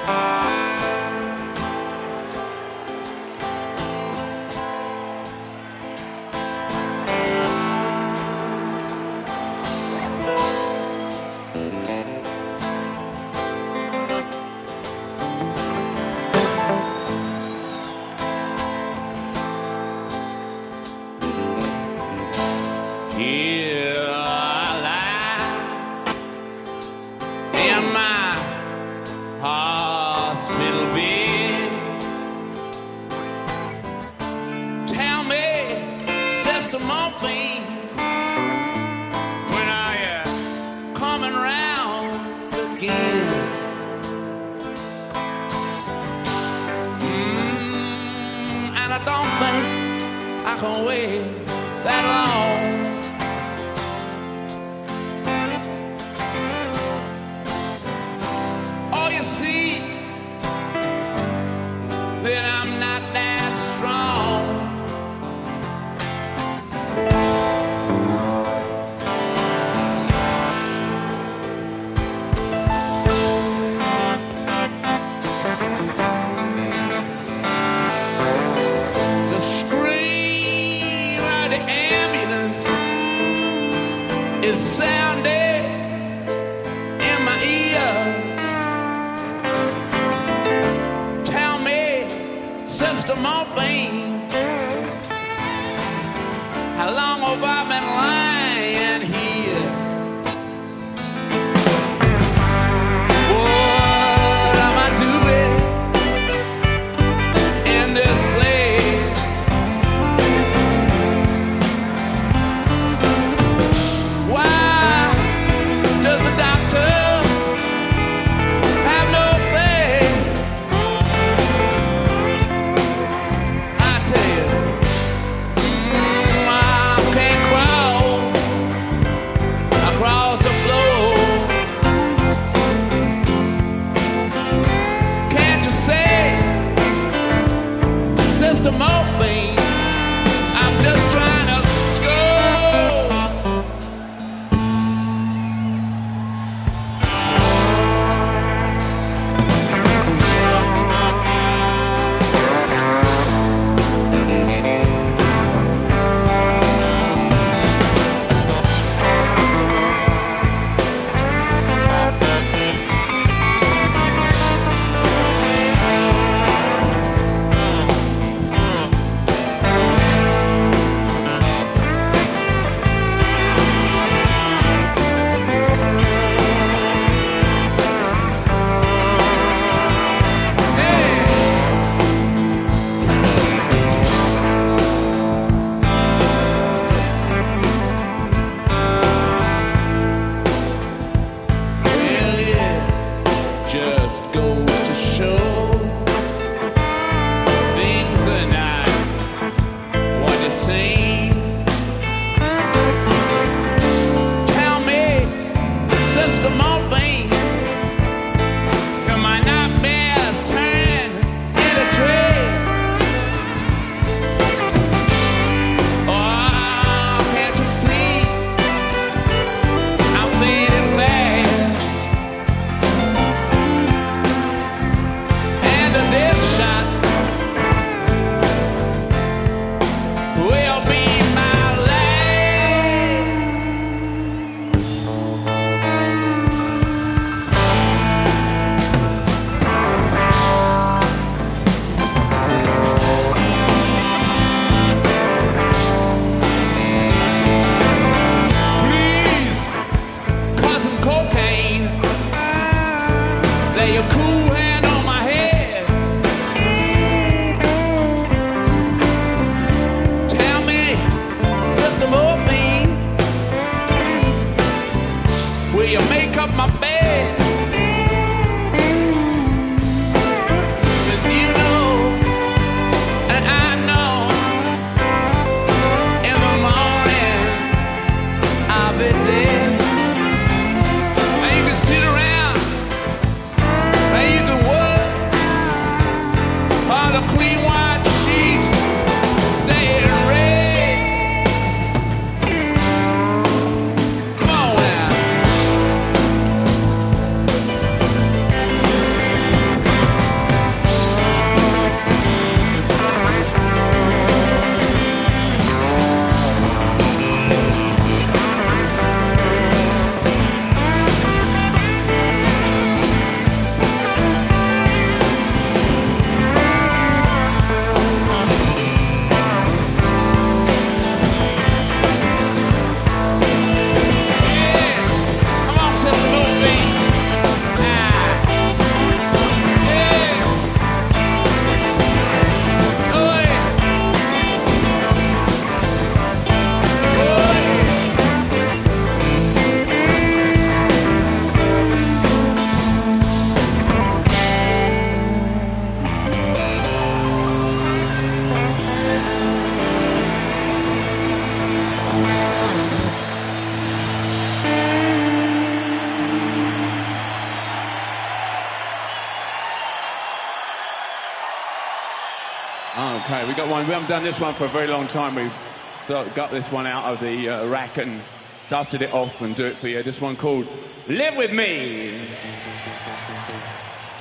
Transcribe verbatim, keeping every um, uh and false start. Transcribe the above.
Here I lie in my hospital bed. Tell me, Sister Morphine, when are you coming round again? Mm, and I don't think I can wait that long. See that I'm not that strong. The scream of the ambulance is sounding in my ears. Sister Morphine, how long have I been lying here? What am I doing in this place? Why does the doctor have no faith? Sister Morphine, I'm just trying to score. Just goes to show things are not what they seem. Tell me, Sister Morphine, can my nightmares turn into dread? Oh, can't you see I'm fading fast? This shot will be my last. Okay, we got one. We haven't done this one for a very long time. We got this one out of the uh, rack and dusted it off and do it for you. This one called Live With Me.